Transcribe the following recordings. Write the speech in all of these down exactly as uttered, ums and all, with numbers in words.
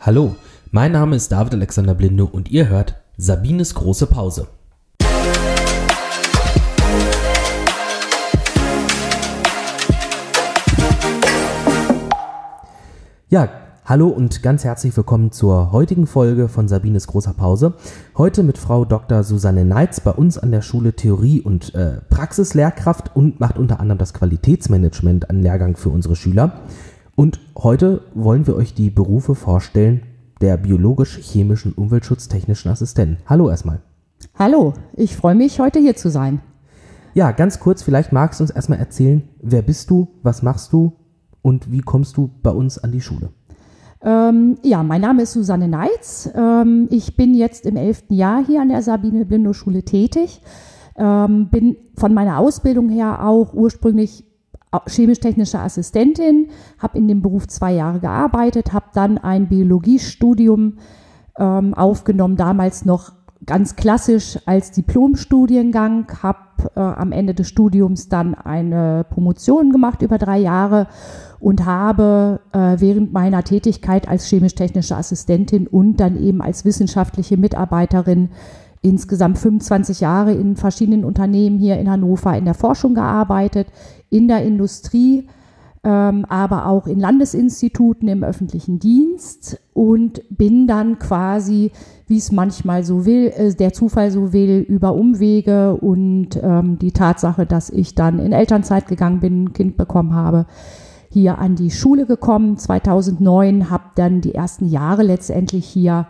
Hallo, mein Name ist David Alexander Blinde und ihr hört Sabines große Pause. Ja, hallo und ganz herzlich willkommen zur heutigen Folge von Sabines großer Pause. Heute mit Frau Doktor Susanne Neitz bei uns an der Schule Theorie- und äh, Praxislehrkraft und macht unter anderem das Qualitätsmanagement an Lehrgang für unsere Schüler. Und heute wollen wir euch die Berufe vorstellen der biologisch-chemischen umweltschutztechnischen Assistenten. Hallo erstmal. Hallo, ich freue mich, heute hier zu sein. Ja, ganz kurz, vielleicht magst du uns erstmal erzählen, wer bist du, was machst du und wie kommst du bei uns an die Schule? Ähm, ja, mein Name ist Susanne Neitz. Ähm, ich bin jetzt im elften Jahr hier an der Sabine-Blindow-Schule tätig. Ähm, bin von meiner Ausbildung her auch ursprünglich chemisch-technische Assistentin, habe in dem Beruf zwei Jahre gearbeitet, habe dann ein Biologiestudium ähm, aufgenommen, damals noch ganz klassisch als Diplomstudiengang, habe äh, am Ende des Studiums dann eine Promotion gemacht über drei Jahre und habe äh, während meiner Tätigkeit als chemisch-technische Assistentin und dann eben als wissenschaftliche Mitarbeiterin insgesamt fünfundzwanzig Jahre in verschiedenen Unternehmen hier in Hannover in der Forschung gearbeitet, in der Industrie, ähm, aber auch in Landesinstituten im öffentlichen Dienst und bin dann quasi, wie es manchmal so will, äh, der Zufall so will, über Umwege und ähm, die Tatsache, dass ich dann in Elternzeit gegangen bin, ein Kind bekommen habe, hier an die Schule gekommen. zweitausendneun habe dann die ersten Jahre letztendlich hier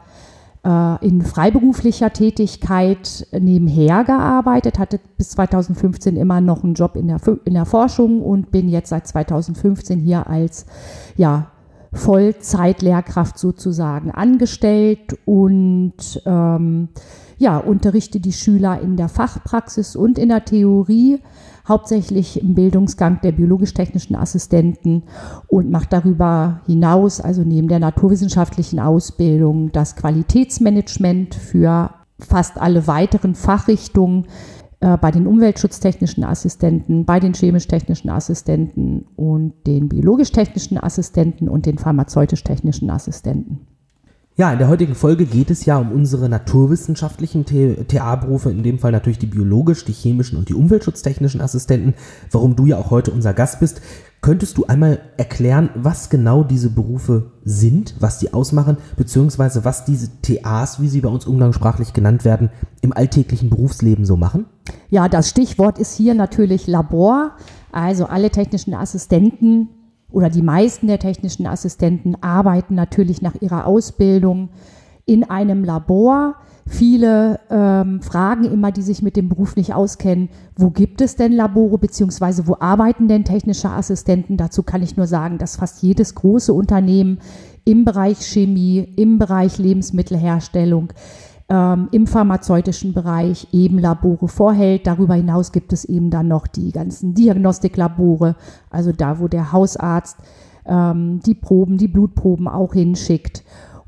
in freiberuflicher Tätigkeit nebenher gearbeitet, hatte bis zweitausendfünfzehn immer noch einen Job in der, in der Forschung und bin jetzt seit zweitausendfünfzehn hier als ja, Vollzeitlehrkraft sozusagen angestellt und ähm, ja, unterrichte die Schüler in der Fachpraxis und in der Theorie, hauptsächlich im Bildungsgang der biologisch-technischen Assistenten und mache darüber hinaus, also neben der naturwissenschaftlichen Ausbildung, das Qualitätsmanagement für fast alle weiteren Fachrichtungen äh, bei den umweltschutztechnischen Assistenten, bei den chemisch-technischen Assistenten und den biologisch-technischen Assistenten und den pharmazeutisch-technischen Assistenten. Ja, in der heutigen Folge geht es ja um unsere naturwissenschaftlichen T A-Berufe, in dem Fall natürlich die biologisch, die chemischen und die umweltschutztechnischen Assistenten, warum du ja auch heute unser Gast bist. Könntest du einmal erklären, was genau diese Berufe sind, was die ausmachen, beziehungsweise was diese T As, wie sie bei uns umgangssprachlich genannt werden, im alltäglichen Berufsleben so machen? Ja, das Stichwort ist hier natürlich Labor, also alle technischen Assistenten oder die meisten der technischen Assistenten arbeiten natürlich nach ihrer Ausbildung in einem Labor. Viele ähm, fragen immer, die sich mit dem Beruf nicht auskennen, wo gibt es denn Labore, beziehungsweise wo arbeiten denn technische Assistenten? Dazu kann ich nur sagen, dass fast jedes große Unternehmen im Bereich Chemie, im Bereich Lebensmittelherstellung, ähm, im pharmazeutischen Bereich eben Labore vorhält. Darüber hinaus gibt es eben dann noch die ganzen Diagnostiklabore, also da, wo der Hausarzt ähm, die Proben, die Blutproben auch hinschickt.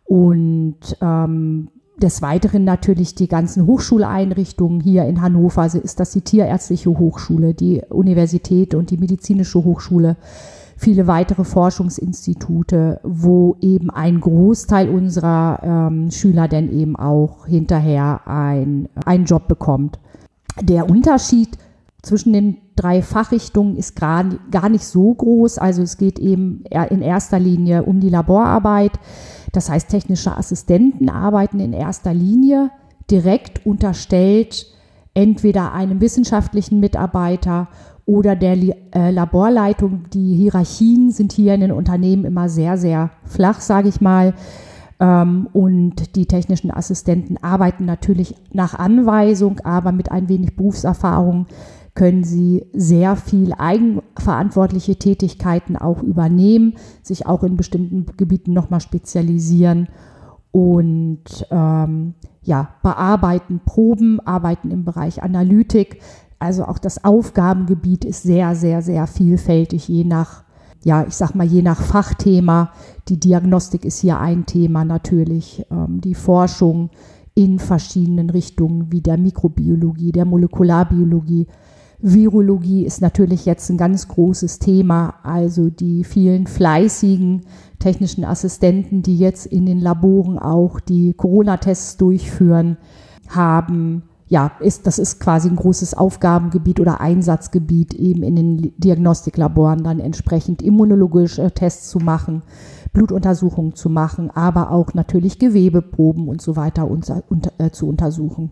Und ähm, des Weiteren natürlich die ganzen Hochschuleinrichtungen hier in Hannover. Also ist das die Tierärztliche Hochschule, die Universität und die Medizinische Hochschule, viele weitere Forschungsinstitute, wo eben ein Großteil unserer ähm, Schüler dann eben auch hinterher ein, einen Job bekommt. Der Unterschied zwischen den drei Fachrichtungen ist gar, gar nicht so groß. Also es geht eben in erster Linie um die Laborarbeit. Das heißt, technische Assistenten arbeiten in erster Linie direkt unterstellt entweder einem wissenschaftlichen Mitarbeiter oder der äh, Laborleitung. Die Hierarchien sind hier in den Unternehmen immer sehr, sehr flach, sage ich mal. Ähm, und die technischen Assistenten arbeiten natürlich nach Anweisung, aber mit ein wenig Berufserfahrung können sie sehr viel eigenverantwortliche Tätigkeiten auch übernehmen, sich auch in bestimmten Gebieten nochmal spezialisieren und ähm, ja, bearbeiten Proben, arbeiten im Bereich Analytik. Also auch das Aufgabengebiet ist sehr, sehr, sehr vielfältig, je nach, ja, ich sag mal, je nach Fachthema. Die Diagnostik ist hier ein Thema natürlich, ähm, die Forschung in verschiedenen Richtungen wie der Mikrobiologie, der Molekularbiologie, Virologie ist natürlich jetzt ein ganz großes Thema, also die vielen fleißigen technischen Assistenten, die jetzt in den Laboren auch die Corona-Tests durchführen, haben, ja, ist, das ist quasi ein großes Aufgabengebiet oder Einsatzgebiet, eben in den Diagnostiklaboren dann entsprechend immunologische Tests zu machen, Blutuntersuchungen zu machen, aber auch natürlich Gewebeproben und so weiter unter, unter, äh, zu untersuchen.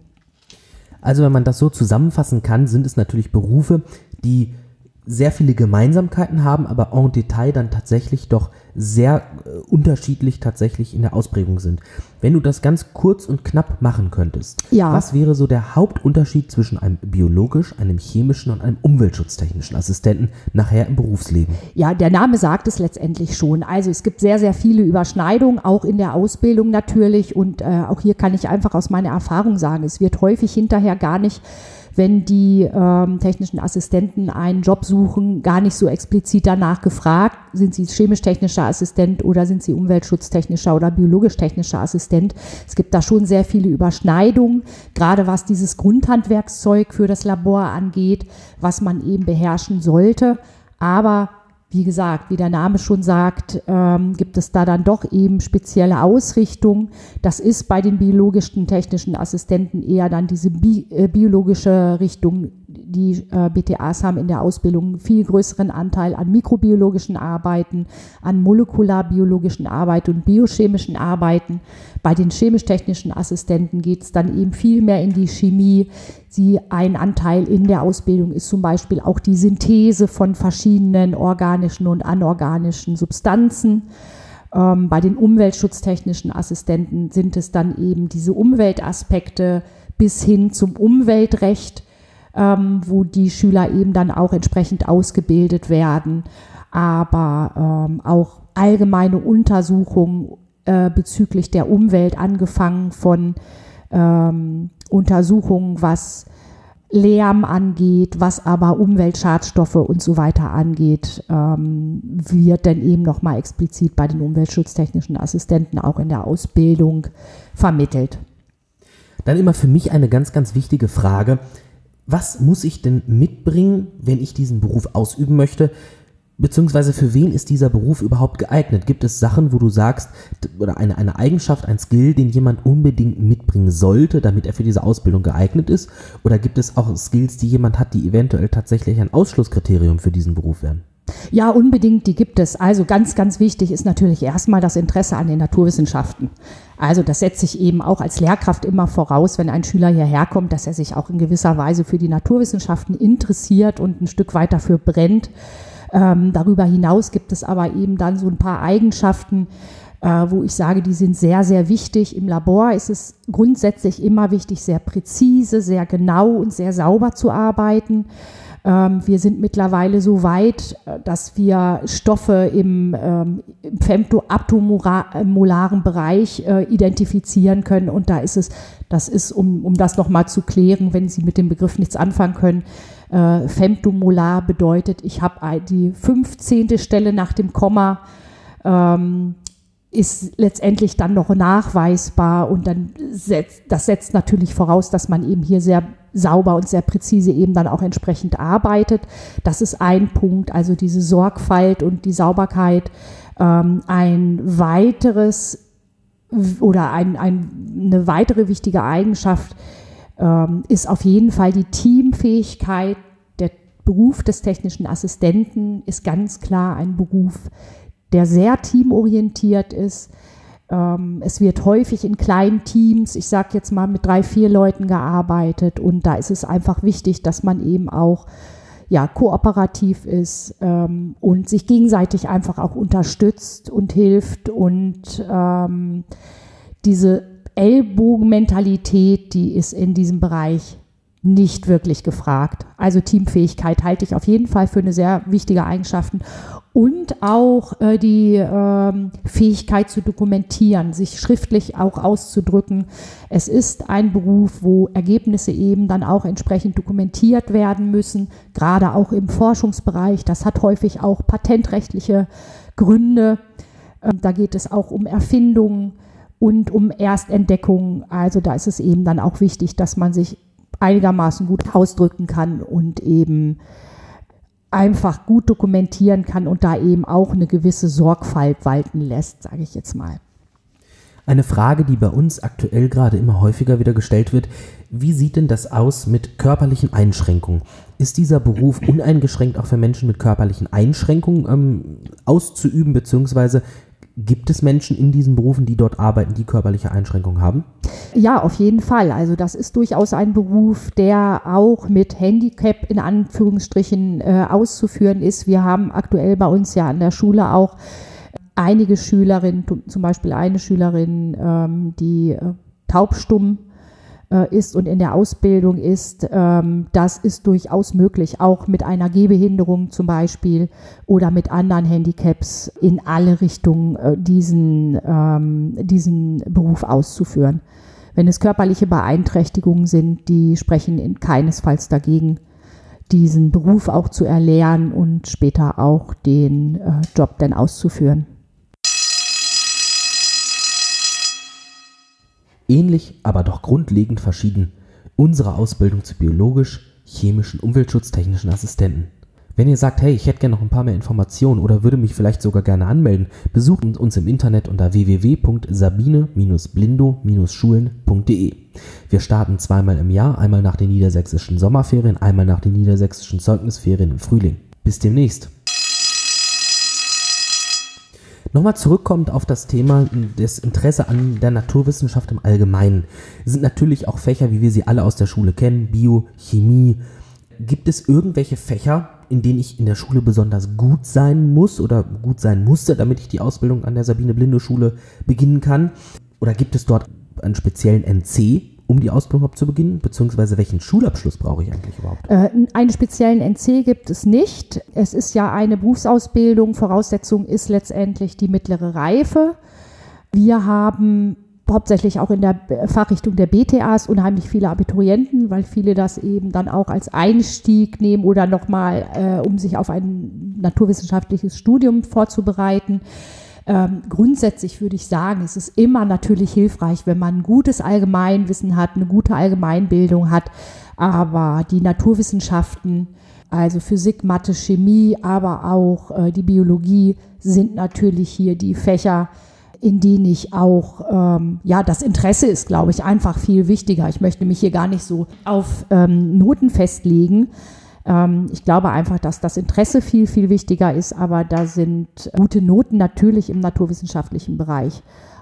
Also wenn man das so zusammenfassen kann, sind es natürlich Berufe, die sehr viele Gemeinsamkeiten haben, aber en Detail dann tatsächlich doch sehr äh, unterschiedlich tatsächlich in der Ausprägung sind. Wenn du das ganz kurz und knapp machen könntest, ja. Was wäre so der Hauptunterschied zwischen einem biologisch, einem chemischen und einem umweltschutztechnischen Assistenten nachher im Berufsleben? Ja, der Name sagt es letztendlich schon. Also es gibt sehr, sehr viele Überschneidungen, auch in der Ausbildung natürlich. Und äh, auch hier kann ich einfach aus meiner Erfahrung sagen, es wird häufig hinterher gar nicht, wenn die ähm, technischen Assistenten einen Job suchen, gar nicht so explizit danach gefragt, sind sie chemisch-technischer Assistent oder sind sie umweltschutztechnischer oder biologisch-technischer Assistent. Es gibt da schon sehr viele Überschneidungen, gerade was dieses Grundhandwerkszeug für das Labor angeht, was man eben beherrschen sollte. Aber wie gesagt, wie der Name schon sagt, ähm, gibt es da dann doch eben spezielle Ausrichtungen. Das ist bei den biologischen technischen Assistenten eher dann diese bi- äh, biologische Richtung. Die äh, B T As haben in der Ausbildung einen viel größeren Anteil an mikrobiologischen Arbeiten, an molekularbiologischen Arbeiten und biochemischen Arbeiten. Bei den chemisch-technischen Assistenten geht es dann eben viel mehr in die Chemie. Sie, ein Anteil in der Ausbildung ist zum Beispiel auch die Synthese von verschiedenen organischen und anorganischen Substanzen. Ähm, bei den umweltschutztechnischen Assistenten sind es dann eben diese Umweltaspekte bis hin zum Umweltrecht, ähm, wo die Schüler eben dann auch entsprechend ausgebildet werden, aber ähm, auch allgemeine Untersuchungen äh, bezüglich der Umwelt, angefangen von ähm, Untersuchungen, was Lärm angeht, was aber Umweltschadstoffe und so weiter angeht, ähm, wird dann eben nochmal explizit bei den umweltschutztechnischen Assistenten auch in der Ausbildung vermittelt. Dann immer für mich eine ganz, ganz wichtige Frage: Was muss ich denn mitbringen, wenn ich diesen Beruf ausüben möchte? Beziehungsweise für wen ist dieser Beruf überhaupt geeignet? Gibt es Sachen, wo du sagst, oder eine, eine Eigenschaft, ein Skill, den jemand unbedingt mitbringen sollte, damit er für diese Ausbildung geeignet ist? Oder gibt es auch Skills, die jemand hat, die eventuell tatsächlich ein Ausschlusskriterium für diesen Beruf wären? Ja, unbedingt, die gibt es. Also ganz, ganz wichtig ist natürlich erstmal das Interesse an den Naturwissenschaften. Also das setze ich eben auch als Lehrkraft immer voraus, wenn ein Schüler hierher kommt, dass er sich auch in gewisser Weise für die Naturwissenschaften interessiert und ein Stück weit dafür brennt. Ähm, darüber hinaus gibt es aber eben dann so ein paar Eigenschaften, äh, wo ich sage, die sind sehr, sehr wichtig. Im Labor ist es grundsätzlich immer wichtig, sehr präzise, sehr genau und sehr sauber zu arbeiten. Ähm, wir sind mittlerweile so weit, dass wir Stoffe im, ähm, im femtoatomolaren Bereich äh, identifizieren können. Und da ist es, das ist, um, um das nochmal zu klären, wenn Sie mit dem Begriff nichts anfangen können, Äh, femtomolar bedeutet, ich habe die fünfzehnte Stelle nach dem Komma, ähm, ist letztendlich dann noch nachweisbar, und dann setzt, das setzt natürlich voraus, dass man eben hier sehr sauber und sehr präzise eben dann auch entsprechend arbeitet. Das ist ein Punkt, also diese Sorgfalt und die Sauberkeit. Ähm, ein weiteres oder ein, ein, eine weitere wichtige Eigenschaft ist auf jeden Fall die Teamfähigkeit. Der Beruf des technischen Assistenten ist ganz klar ein Beruf, der sehr teamorientiert ist. Es wird häufig in kleinen Teams, ich sage jetzt mal mit drei, vier Leuten gearbeitet, und da ist es einfach wichtig, dass man eben auch ja, kooperativ ist ähm, und sich gegenseitig einfach auch unterstützt und hilft, und ähm, diese Ellbogenmentalität, die ist in diesem Bereich nicht wirklich gefragt. Also Teamfähigkeit halte ich auf jeden Fall für eine sehr wichtige Eigenschaft, und auch äh, die äh, Fähigkeit zu dokumentieren, sich schriftlich auch auszudrücken. Es ist ein Beruf, wo Ergebnisse eben dann auch entsprechend dokumentiert werden müssen, gerade auch im Forschungsbereich. Das hat häufig auch patentrechtliche Gründe. Äh, da geht es auch um Erfindungen und um Erstentdeckungen. Also da ist es eben dann auch wichtig, dass man sich einigermaßen gut ausdrücken kann und eben einfach gut dokumentieren kann und da eben auch eine gewisse Sorgfalt walten lässt, sage ich jetzt mal. Eine Frage, die bei uns aktuell gerade immer häufiger wieder gestellt wird: Wie sieht denn das aus mit körperlichen Einschränkungen? Ist dieser Beruf uneingeschränkt auch für Menschen mit körperlichen Einschränkungen ähm, auszuüben, beziehungsweise gibt es Menschen in diesen Berufen, die dort arbeiten, die körperliche Einschränkungen haben? Ja, auf jeden Fall. Also das ist durchaus ein Beruf, der auch mit Handicap in Anführungsstrichen äh, auszuführen ist. Wir haben aktuell bei uns ja an der Schule auch einige Schülerinnen, zum Beispiel eine Schülerin, ähm, die äh, taubstumm äh, ist und in der Ausbildung ist. Ähm, das ist durchaus möglich, auch mit einer Gehbehinderung zum Beispiel oder mit anderen Handicaps in alle Richtungen äh, diesen, ähm, diesen Beruf auszuführen. Wenn es körperliche Beeinträchtigungen sind, die sprechen in keinesfalls dagegen, diesen Beruf auch zu erlernen und später auch den äh, Job dann auszuführen. Ähnlich, aber doch grundlegend verschieden unsere Ausbildung zu biologisch-chemischen umweltschutztechnischen Assistenten. Wenn ihr sagt, hey, ich hätte gerne noch ein paar mehr Informationen oder würde mich vielleicht sogar gerne anmelden, besucht uns im Internet unter w w w punkt sabine blindo schulen punkt d e. Wir starten zweimal im Jahr, einmal nach den niedersächsischen Sommerferien, einmal nach den niedersächsischen Zeugnisferien im Frühling. Bis demnächst. Nochmal zurückkommend auf das Thema des Interesse an der Naturwissenschaft im Allgemeinen, sind natürlich auch Fächer, wie wir sie alle aus der Schule kennen, Bio, Chemie. Gibt es irgendwelche Fächer, in denen ich in der Schule besonders gut sein muss oder gut sein musste, damit ich die Ausbildung an der Sabine-Blinde-Schule beginnen kann? Oder gibt es dort einen speziellen N C, um die Ausbildung überhaupt zu beginnen? Beziehungsweise welchen Schulabschluss brauche ich eigentlich überhaupt? Äh, einen speziellen N C gibt es nicht. Es ist ja eine Berufsausbildung. Voraussetzung ist letztendlich die mittlere Reife. Wir haben hauptsächlich auch in der Fachrichtung der B T As unheimlich viele Abiturienten, weil viele das eben dann auch als Einstieg nehmen oder nochmal, äh, um sich auf ein naturwissenschaftliches Studium vorzubereiten. Ähm, grundsätzlich würde ich sagen, es ist immer natürlich hilfreich, wenn man ein gutes Allgemeinwissen hat, eine gute Allgemeinbildung hat, aber die Naturwissenschaften, also Physik, Mathe, Chemie, aber auch äh, die Biologie sind natürlich hier die Fächer, in denen ich auch, ähm, ja, das Interesse ist, glaube ich, einfach viel wichtiger. Ich möchte mich hier gar nicht so auf ähm, Noten festlegen. Ähm, ich glaube einfach, dass das Interesse viel, viel wichtiger ist, aber da sind gute Noten natürlich im naturwissenschaftlichen Bereich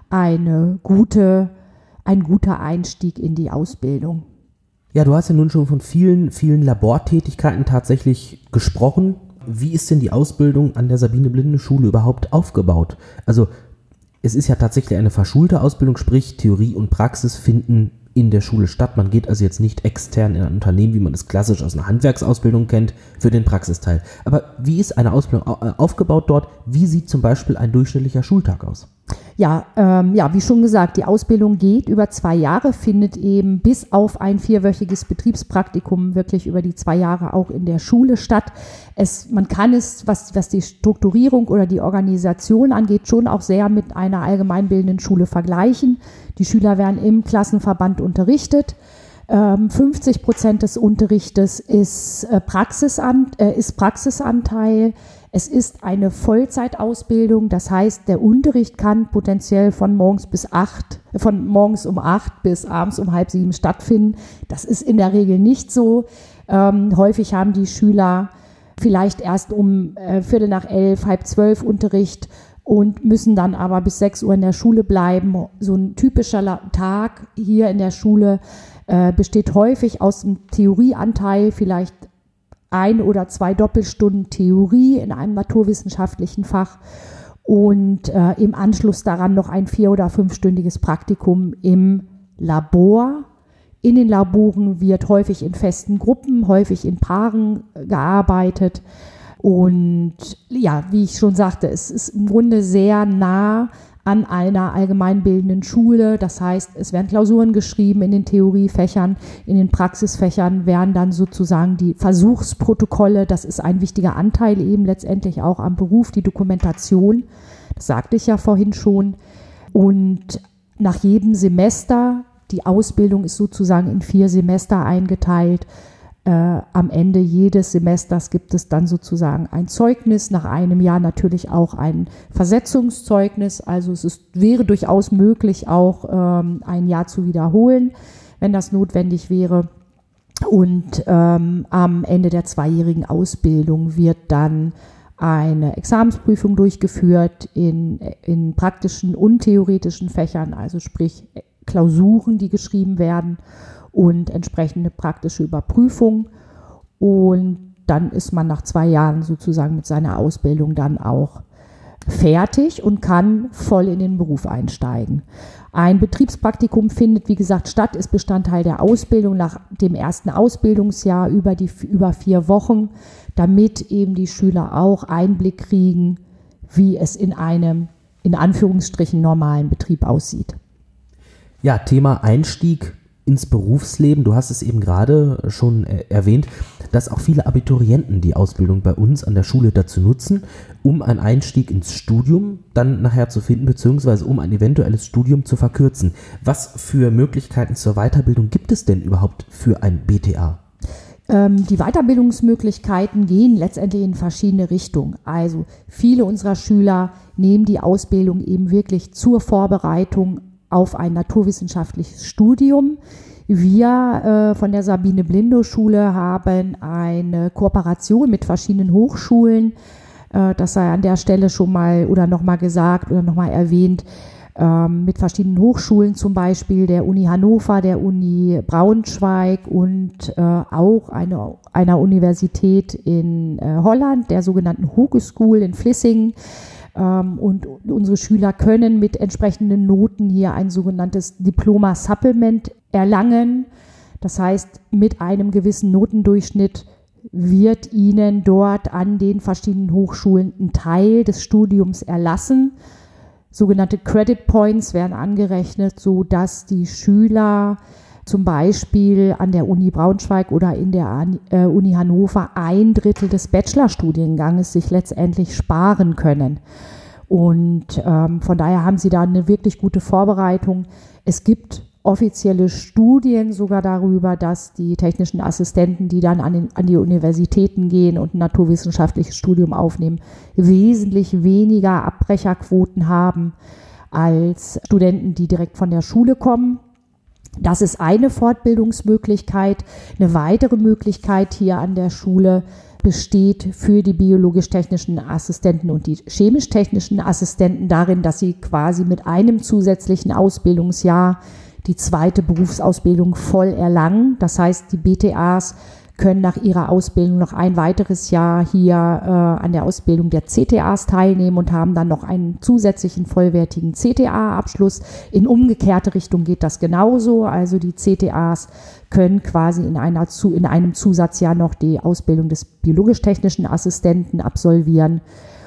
eine gute, ein guter Einstieg in die Ausbildung. Ja, du hast ja nun schon von vielen, vielen Labortätigkeiten tatsächlich gesprochen. Wie ist denn die Ausbildung an der Sabine-Blinde-Schule überhaupt aufgebaut? Also es ist ja tatsächlich eine verschulte Ausbildung, sprich Theorie und Praxis finden in der Schule statt. Man geht also jetzt nicht extern in ein Unternehmen, wie man es klassisch aus einer Handwerksausbildung kennt, für den Praxisteil. Aber wie ist eine Ausbildung aufgebaut dort? Wie sieht zum Beispiel ein durchschnittlicher Schultag aus? Ja, ähm, ja, wie schon gesagt, die Ausbildung geht über zwei Jahre, findet eben bis auf ein vierwöchiges Betriebspraktikum wirklich über die zwei Jahre auch in der Schule statt. Es, man kann es, was, was die Strukturierung oder die Organisation angeht, schon auch sehr mit einer allgemeinbildenden Schule vergleichen. Die Schüler werden im Klassenverband unterrichtet. Ähm, fünfzig Prozent des Unterrichtes ist, äh, Praxisan, äh, ist Praxisanteil. Es ist eine Vollzeitausbildung, das heißt, der Unterricht kann potenziell von morgens bis acht, von morgens um acht bis abends um halb sieben stattfinden. Das ist in der Regel nicht so. Ähm, häufig haben die Schüler vielleicht erst um äh, Viertel nach elf, halb zwölf Unterricht und müssen dann aber bis sechs Uhr in der Schule bleiben. So ein typischer Tag hier in der Schule äh, besteht häufig aus einem Theorieanteil, vielleicht ein oder zwei Doppelstunden Theorie in einem naturwissenschaftlichen Fach und äh, im Anschluss daran noch ein vier- oder fünfstündiges Praktikum im Labor. In den Laboren wird häufig in festen Gruppen, häufig in Paaren gearbeitet. Und ja, wie ich schon sagte, es ist im Grunde sehr nah an einer allgemeinbildenden Schule. Das heißt, es werden Klausuren geschrieben in den Theoriefächern, in den Praxisfächern werden dann sozusagen die Versuchsprotokolle, das ist ein wichtiger Anteil eben letztendlich auch am Beruf, die Dokumentation, das sagte ich ja vorhin schon. Und nach jedem Semester Die Ausbildung ist sozusagen in vier Semester eingeteilt. Äh, am Ende jedes Semesters gibt es dann sozusagen ein Zeugnis, nach einem Jahr natürlich auch ein Versetzungszeugnis. Also es ist, wäre durchaus möglich, auch ähm, ein Jahr zu wiederholen, wenn das notwendig wäre. Und ähm, am Ende der zweijährigen Ausbildung wird dann eine Examensprüfung durchgeführt in, in praktischen und theoretischen Fächern, also sprich Klausuren, die geschrieben werden, und entsprechende praktische Überprüfung. Und dann ist man nach zwei Jahren sozusagen mit seiner Ausbildung dann auch fertig und kann voll in den Beruf einsteigen. Ein Betriebspraktikum findet, wie gesagt, statt, ist Bestandteil der Ausbildung nach dem ersten Ausbildungsjahr über die über vier Wochen, damit eben die Schüler auch Einblick kriegen, wie es in einem, in Anführungsstrichen, normalen Betrieb aussieht. Ja, Thema Einstieg ins Berufsleben. Du hast es eben gerade schon äh, erwähnt, dass auch viele Abiturienten die Ausbildung bei uns an der Schule dazu nutzen, um einen Einstieg ins Studium dann nachher zu finden, beziehungsweise um ein eventuelles Studium zu verkürzen. Was für Möglichkeiten zur Weiterbildung gibt es denn überhaupt für ein B T A? Ähm, die Weiterbildungsmöglichkeiten gehen letztendlich in verschiedene Richtungen. Also viele unserer Schüler nehmen die Ausbildung eben wirklich zur Vorbereitung auf ein naturwissenschaftliches Studium. Wir äh, von der Sabine-Blindow-Schule haben eine Kooperation mit verschiedenen Hochschulen. Äh, das sei an der Stelle schon mal oder nochmal gesagt oder nochmal erwähnt, äh, mit verschiedenen Hochschulen, zum Beispiel der Uni Hannover, der Uni Braunschweig und äh, auch eine, einer Universität in äh, Holland, der sogenannten Hogeschool in Vlissingen. Und unsere Schüler können mit entsprechenden Noten hier ein sogenanntes Diploma-Supplement erlangen. Das heißt, mit einem gewissen Notendurchschnitt wird ihnen dort an den verschiedenen Hochschulen ein Teil des Studiums erlassen. Sogenannte Credit Points werden angerechnet, sodass die Schüler zum Beispiel an der Uni Braunschweig oder in der äh, Uni Hannover ein Drittel des Bachelorstudienganges sich letztendlich sparen können. Und ähm, von daher haben sie da eine wirklich gute Vorbereitung. Es gibt offizielle Studien sogar darüber, dass die technischen Assistenten, die dann an, den, an die Universitäten gehen und ein naturwissenschaftliches Studium aufnehmen, wesentlich weniger Abbrecherquoten haben als Studenten, die direkt von der Schule kommen. Das ist eine Fortbildungsmöglichkeit. Eine weitere Möglichkeit hier an der Schule besteht für die biologisch-technischen Assistenten und die chemisch-technischen Assistenten darin, dass sie quasi mit einem zusätzlichen Ausbildungsjahr die zweite Berufsausbildung voll erlangen. Das heißt, die B T As können nach ihrer Ausbildung noch ein weiteres Jahr hier äh, an der Ausbildung der C T As teilnehmen und haben dann noch einen zusätzlichen vollwertigen C T A-Abschluss. In umgekehrte Richtung geht das genauso. Also die C T As können quasi in, einer, in einem Zusatzjahr noch die Ausbildung des biologisch-technischen Assistenten absolvieren.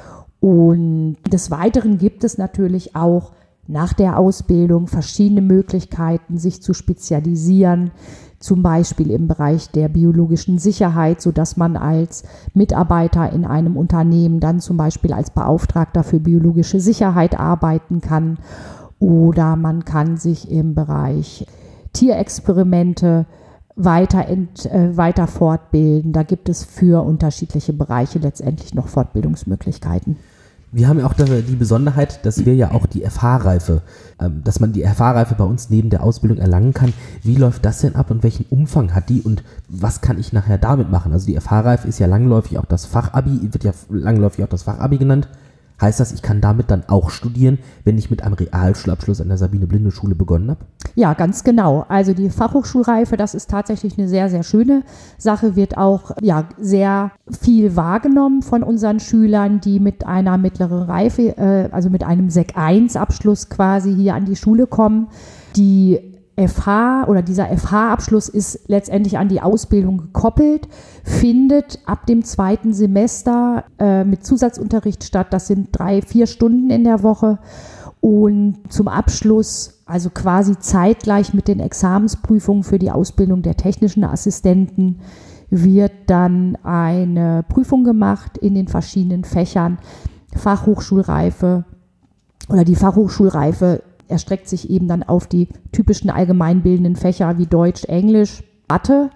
Und des Weiteren gibt es natürlich auch nach der Ausbildung verschiedene Möglichkeiten, sich zu spezialisieren, zum Beispiel im Bereich der biologischen Sicherheit, sodass man als Mitarbeiter in einem Unternehmen dann zum Beispiel als Beauftragter für biologische Sicherheit arbeiten kann. Oder man kann sich im Bereich Tierexperimente weiter, ent, äh, weiter fortbilden. Da gibt es für unterschiedliche Bereiche letztendlich noch Fortbildungsmöglichkeiten. Wir haben ja auch die Besonderheit, dass wir ja auch die F H-Reife, ähm, dass man die F H-Reife bei uns neben der Ausbildung erlangen kann. Wie läuft das denn ab und welchen Umfang hat die und was kann ich nachher damit machen? Also die F H-Reife ist ja langläufig auch das Fachabi, wird ja langläufig auch das Fachabi genannt. Heißt das, ich kann damit dann auch studieren, wenn ich mit einem Realschulabschluss an der Sabine-Blindow-Schule begonnen habe? Ja, ganz genau. Also die Fachhochschulreife, das ist tatsächlich eine sehr, sehr schöne Sache, wird auch ja, sehr viel wahrgenommen von unseren Schülern, die mit einer mittleren Reife, äh, also mit einem Sek eins Abschluss quasi hier an die Schule kommen. Die F H oder dieser F H-Abschluss ist letztendlich an die Ausbildung gekoppelt, findet ab dem zweiten Semester äh, mit Zusatzunterricht statt. Das sind drei, vier Stunden in der Woche. Und zum Abschluss, also quasi zeitgleich mit den Examensprüfungen für die Ausbildung der technischen Assistenten, wird dann eine Prüfung gemacht in den verschiedenen Fächern. Fachhochschulreife oder die Fachhochschulreife erstreckt sich eben dann auf die typischen allgemeinbildenden Fächer wie Deutsch, Englisch, Mathe.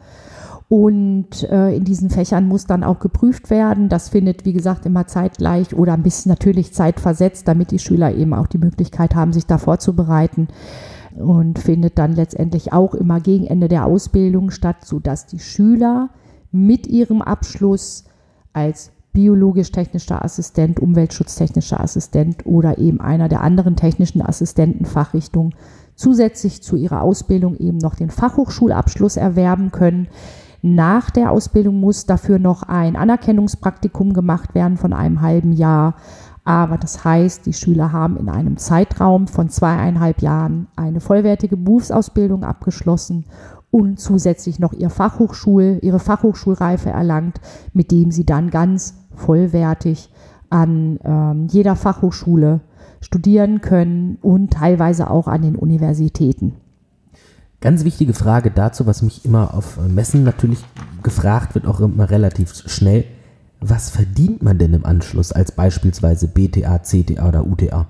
Und äh, in diesen Fächern muss dann auch geprüft werden. Das findet, wie gesagt, immer zeitgleich oder ein bisschen natürlich zeitversetzt, damit die Schüler eben auch die Möglichkeit haben, sich da vorzubereiten. Und findet dann letztendlich auch immer gegen Ende der Ausbildung statt, sodass die Schüler mit ihrem Abschluss als biologisch-technischer Assistent, umweltschutztechnischer Assistent oder eben einer der anderen technischen Assistentenfachrichtungen zusätzlich zu ihrer Ausbildung eben noch den Fachhochschulabschluss erwerben können. Nach der Ausbildung muss dafür noch ein Anerkennungspraktikum gemacht werden von einem halben Jahr. Aber das heißt, die Schüler haben in einem Zeitraum von zweieinhalb Jahren eine vollwertige Berufsausbildung abgeschlossen und zusätzlich noch ihr Fachhochschul, ihre Fachhochschulreife erlangt, mit dem sie dann ganz vollwertig an ähm, jeder Fachhochschule studieren können und teilweise auch an den Universitäten. Ganz wichtige Frage dazu, was mich immer auf Messen natürlich gefragt wird, auch immer relativ schnell. Was verdient man denn im Anschluss als beispielsweise B T A, C T A oder U T A?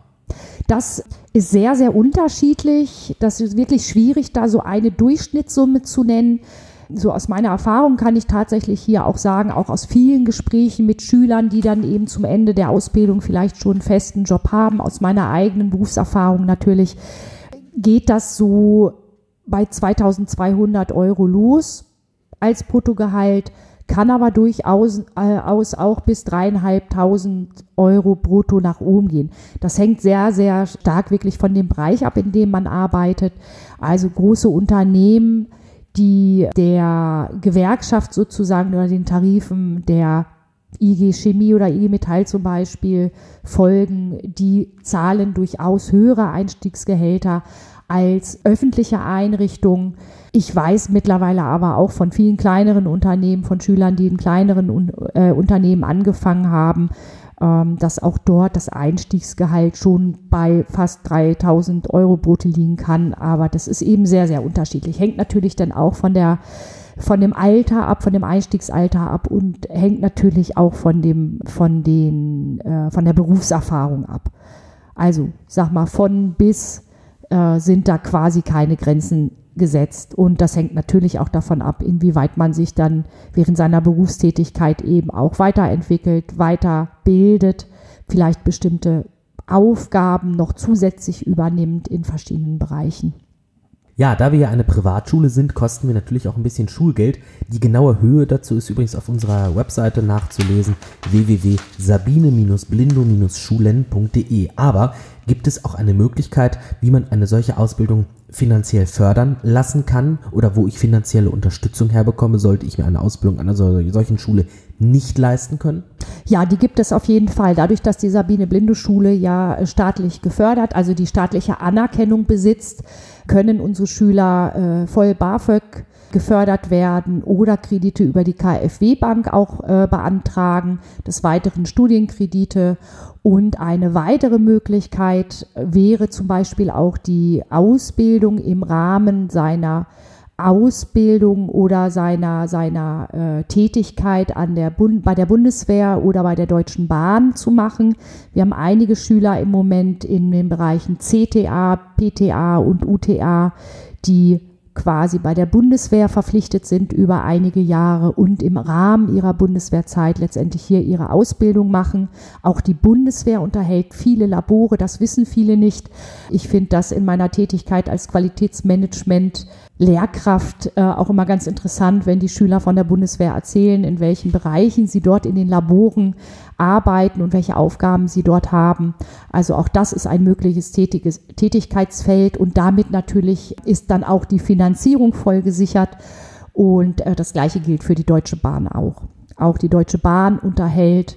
Das ist sehr, sehr unterschiedlich. Das ist wirklich schwierig, da so eine Durchschnittssumme zu nennen. So aus meiner Erfahrung kann ich tatsächlich hier auch sagen, auch aus vielen Gesprächen mit Schülern, die dann eben zum Ende der Ausbildung vielleicht schon einen festen Job haben, aus meiner eigenen Berufserfahrung natürlich, geht das so bei zweitausendzweihundert Euro los als Bruttogehalt, kann aber durchaus äh, aus auch bis dreieinhalbtausend Euro brutto nach oben gehen. Das hängt sehr, sehr stark wirklich von dem Bereich ab, in dem man arbeitet. Also große Unternehmen, die der Gewerkschaft sozusagen oder den Tarifen der I G Chemie oder I G Metall zum Beispiel folgen, die zahlen durchaus höhere Einstiegsgehälter als öffentliche Einrichtungen. Ich weiß mittlerweile aber auch von vielen kleineren Unternehmen, von Schülern, die in kleineren äh, Unternehmen angefangen haben, ähm, dass auch dort das Einstiegsgehalt schon bei fast dreitausend Euro brutto liegen kann. Aber das ist eben sehr, sehr unterschiedlich. Hängt natürlich dann auch von der von dem Alter ab, von dem Einstiegsalter ab und hängt natürlich auch von dem von den äh, von der Berufserfahrung ab. Also sag mal von bis äh, sind da quasi keine Grenzen gesetzt. Und das hängt natürlich auch davon ab, inwieweit man sich dann während seiner Berufstätigkeit eben auch weiterentwickelt, weiterbildet, vielleicht bestimmte Aufgaben noch zusätzlich übernimmt in verschiedenen Bereichen. Ja, da wir ja eine Privatschule sind, kosten wir natürlich auch ein bisschen Schulgeld. Die genaue Höhe dazu ist übrigens auf unserer Webseite nachzulesen, w w w punkt sabine blindo schulen punkt d e. Aber gibt es auch eine Möglichkeit, wie man eine solche Ausbildung finanziell fördern lassen kann oder wo ich finanzielle Unterstützung herbekomme, sollte ich mir eine Ausbildung an einer solchen Schule nicht leisten können? Ja, die gibt es auf jeden Fall. Dadurch, dass die Sabine-Blindo-Schule ja staatlich gefördert, also die staatliche Anerkennung besitzt, können unsere Schüler äh, voll BAföG gefördert werden oder Kredite über die K f W-Bank auch äh, beantragen, des Weiteren Studienkredite. Und eine weitere Möglichkeit wäre zum Beispiel auch die Ausbildung im Rahmen seiner Ausbildung oder seiner, seiner äh, Tätigkeit an der Bund, bei der Bundeswehr oder bei der Deutschen Bahn zu machen. Wir haben einige Schüler im Moment in den Bereichen C T A, P T A und U T A, die quasi bei der Bundeswehr verpflichtet sind über einige Jahre und im Rahmen ihrer Bundeswehrzeit letztendlich hier ihre Ausbildung machen. Auch die Bundeswehr unterhält viele Labore, das wissen viele nicht. Ich finde das in meiner Tätigkeit als Qualitätsmanagement Lehrkraft äh, auch immer ganz interessant, wenn die Schüler von der Bundeswehr erzählen, in welchen Bereichen sie dort in den Laboren arbeiten und welche Aufgaben sie dort haben. Also auch das ist ein mögliches tätiges Tätigkeitsfeld und damit natürlich ist dann auch die Finanzierung voll gesichert und äh, das Gleiche gilt für die Deutsche Bahn auch. Auch die Deutsche Bahn unterhält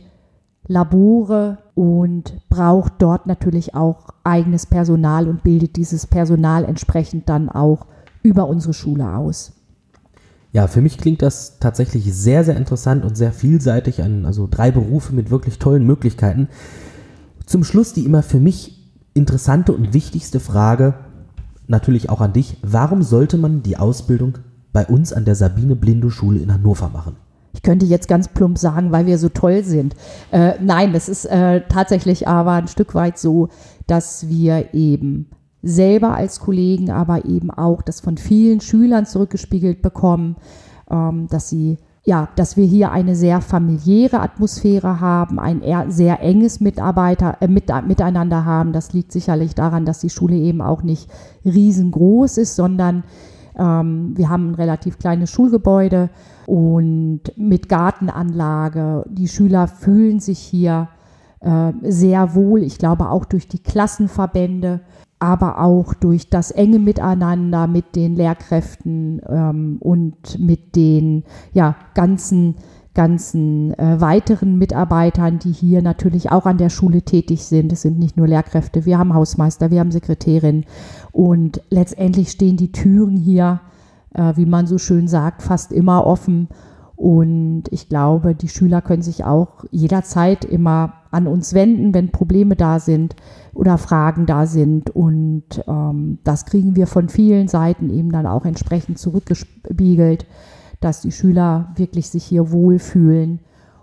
Labore und braucht dort natürlich auch eigenes Personal und bildet dieses Personal entsprechend dann auch über unsere Schule aus. Ja, für mich klingt das tatsächlich sehr, sehr interessant und sehr vielseitig an, also drei Berufe mit wirklich tollen Möglichkeiten. Zum Schluss die immer für mich interessante und wichtigste Frage, natürlich auch an dich. Warum sollte man die Ausbildung bei uns an der Sabine-Blindo-Schule in Hannover machen? Ich könnte jetzt ganz plump sagen, weil wir so toll sind. Äh, nein, das ist äh, tatsächlich aber ein Stück weit so, dass wir eben selber als Kollegen, aber eben auch das von vielen Schülern zurückgespiegelt bekommen, ähm, dass sie ja, dass wir hier eine sehr familiäre Atmosphäre haben, ein eher sehr enges Mitarbeiter, äh, mit, Miteinander haben. Das liegt sicherlich daran, dass die Schule eben auch nicht riesengroß ist, sondern ähm, wir haben ein relativ kleines Schulgebäude und mit Gartenanlage. Die Schüler fühlen sich hier äh, sehr wohl, ich glaube auch durch die Klassenverbände, aber auch durch das enge Miteinander mit den Lehrkräften ähm, und mit den ja, ganzen, ganzen äh, weiteren Mitarbeitern, die hier natürlich auch an der Schule tätig sind. Es sind nicht nur Lehrkräfte, wir haben Hausmeister, wir haben Sekretärinnen und letztendlich stehen die Türen hier, äh, wie man so schön sagt, fast immer offen. Und ich glaube, die Schüler können sich auch jederzeit immer an uns wenden, wenn Probleme da sind oder Fragen da sind. Und ähm, das kriegen wir von vielen Seiten eben dann auch entsprechend zurückgespiegelt, dass die Schüler wirklich sich hier wohlfühlen.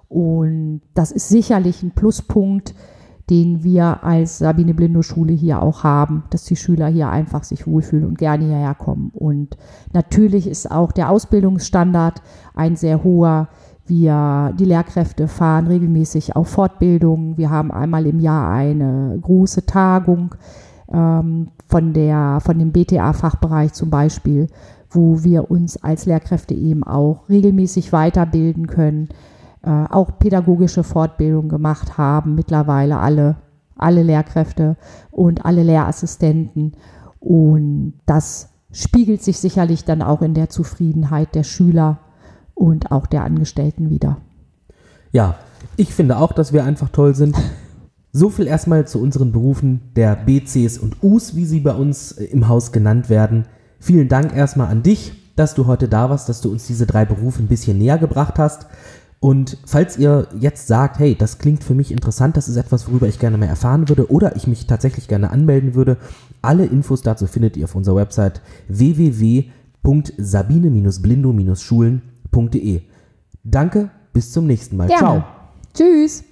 Und das ist sicherlich ein Pluspunkt, den wir als Sabine-Blindow-Schule hier auch haben, dass die Schüler hier einfach sich wohlfühlen und gerne hierher kommen. Und natürlich ist auch der Ausbildungsstandard ein sehr hoher. Wir, die Lehrkräfte fahren regelmäßig auf Fortbildungen. Wir haben einmal im Jahr eine große Tagung ähm, von, der, von dem B T A-Fachbereich zum Beispiel, wo wir uns als Lehrkräfte eben auch regelmäßig weiterbilden können, äh, auch pädagogische Fortbildung gemacht haben, mittlerweile alle, alle Lehrkräfte und alle Lehrassistenten. Und das spiegelt sich sicherlich dann auch in der Zufriedenheit der Schüler und auch der Angestellten wieder. Ja, ich finde auch, dass wir einfach toll sind. So viel erstmal zu unseren Berufen der B Cs und Us, wie sie bei uns im Haus genannt werden. Vielen Dank erstmal an dich, dass du heute da warst, dass du uns diese drei Berufe ein bisschen näher gebracht hast. Und falls ihr jetzt sagt, hey, das klingt für mich interessant, das ist etwas, worüber ich gerne mehr erfahren würde oder ich mich tatsächlich gerne anmelden würde, alle Infos dazu findet ihr auf unserer Website w w w punkt sabine blindow schulen punkt de. Danke, bis zum nächsten Mal. Gerne. Ciao. Tschüss.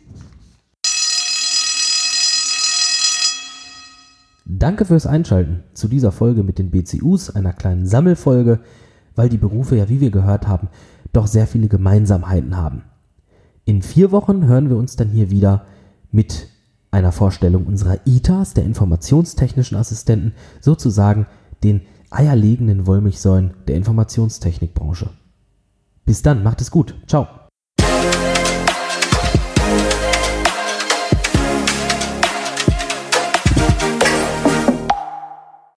Danke fürs Einschalten zu dieser Folge mit den B C Us, einer kleinen Sammelfolge, weil die Berufe ja, wie wir gehört haben, doch sehr viele Gemeinsamheiten haben. In vier Wochen hören wir uns dann hier wieder mit einer Vorstellung unserer I T As, der informationstechnischen Assistenten, sozusagen den eierlegenden Wollmilchsäulen der Informationstechnikbranche. Bis dann, macht es gut. Ciao.